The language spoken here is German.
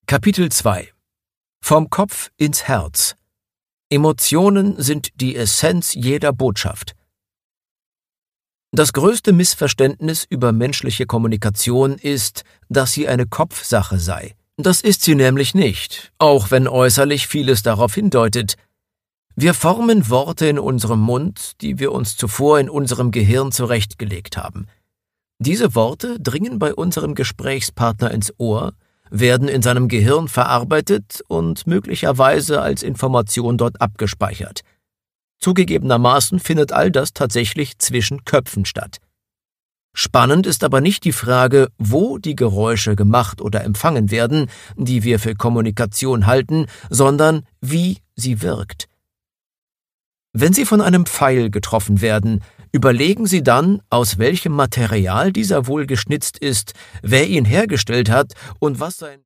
Kapitel 2 Vom Kopf ins Herz. Emotionen sind die Essenz jeder Botschaft. Das größte Missverständnis über menschliche Kommunikation ist, dass sie eine Kopfsache sei. Das ist sie nämlich nicht, auch wenn äußerlich vieles darauf hindeutet. Wir formen Worte in unserem Mund, die wir uns zuvor in unserem Gehirn zurechtgelegt haben. Diese Worte dringen bei unserem Gesprächspartner ins Ohr, werden in seinem Gehirn verarbeitet und möglicherweise als Information dort abgespeichert. Zugegebenermaßen findet all das tatsächlich zwischen Köpfen statt. Spannend ist aber nicht die Frage, wo die Geräusche gemacht oder empfangen werden, die wir für Kommunikation halten, sondern wie sie wirkt. Wenn Sie von einem Pfeil getroffen werden, überlegen Sie dann, aus welchem Material dieser wohl geschnitzt ist, wer ihn hergestellt hat und was sein